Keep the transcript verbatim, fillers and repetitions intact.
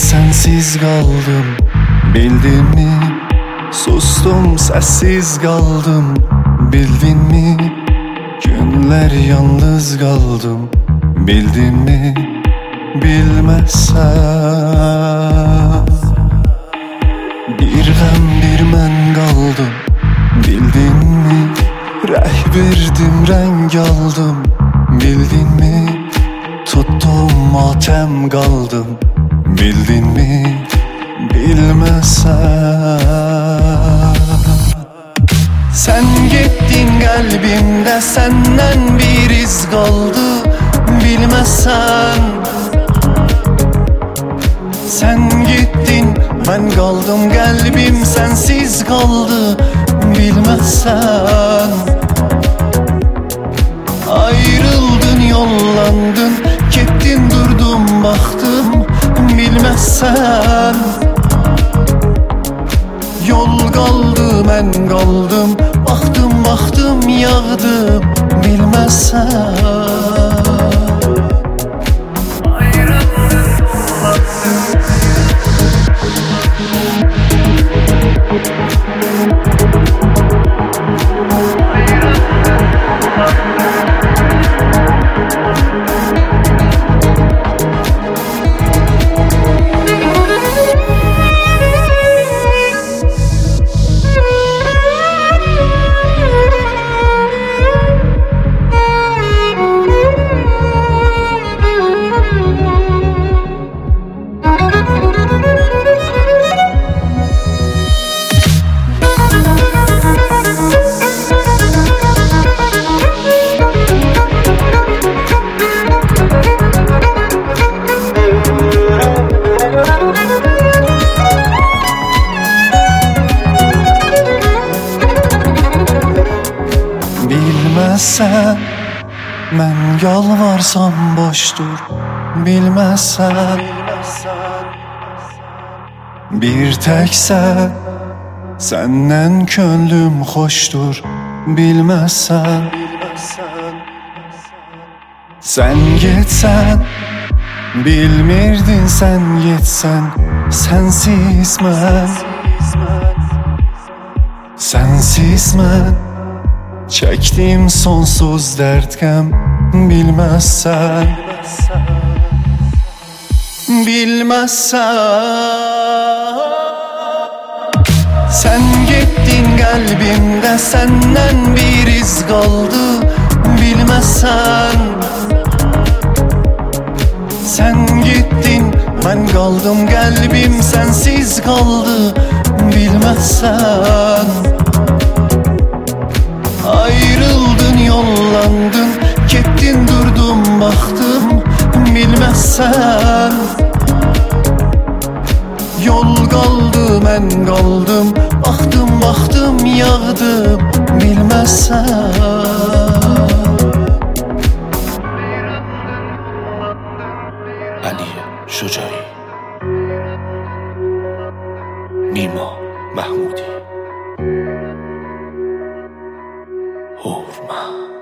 sensiz qaldım, bildinmi? Sustum, sessiz qaldım, bildinmi? Günlər yalnız qaldım, bildinmi? Bilməzsən bir qəm bir mən qaldım, bildinmi? Rəh verdim, rəng aldım, bildinmi? Tuttum, matəm qaldım, bildinmi? Bilməzsən. Sən getdin, qəlbimdə səndən bir iz qaldı, bilməzsən. Sən getdin, mən qaldım, qəlbim sənsiz qaldı, bilməzsən. Ayrıldın, yollandın, getdin, durdum, baxdım, bilməzsən. Yol qaldı, mən qaldım, baxdım, baxdım, yağdım, bilməzsən. Bilməzsən, mən yalvarsam boşdur, bilməzsən. Bir təksən, səndən könlüm xoşdur, bilməzsən. Sən getsən, bilmirdin sən getsən, sənsiz mən. Sənsiz mən çəkdim sonsuz dərd qəm, bilməzsən. Bilməzsən. Sən getdin, qəlbimdə səndən bir iz qaldı, bilməzsən. Sən getdin, mən qaldım, qəlbim sənsiz qaldı, bilməzsən. Ayrıldın, yollandın, getdin, durdum, baxdım, bilməzsən. Yol qaldı, mən qaldım, baxdım, baxdım, yağdım, bilməzsən. علی شجاعی، نیما محمودی، هورمن.